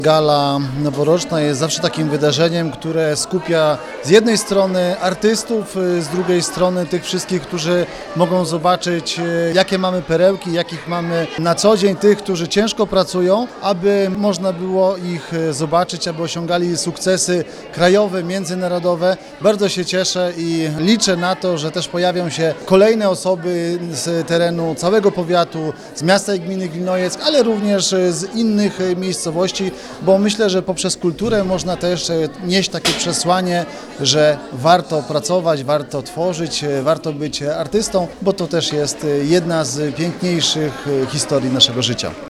Gala noworoczna jest zawsze takim wydarzeniem, które skupia z jednej strony artystów, z drugiej strony tych wszystkich, którzy mogą zobaczyć, jakie mamy perełki, jakich mamy na co dzień, tych, którzy ciężko pracują, aby można było ich zobaczyć, aby osiągali sukcesy krajowe, międzynarodowe. Bardzo się cieszę i liczę na to, że też pojawią się kolejne osoby z terenu całego powiatu, z miasta i gminy Glinojeck, ale również z innych miejscowości, bo myślę, że poprzez kulturę można też nieść takie przesłanie, że warto pracować, warto tworzyć, warto być artystą, bo to też jest jedna z piękniejszych historii naszego życia.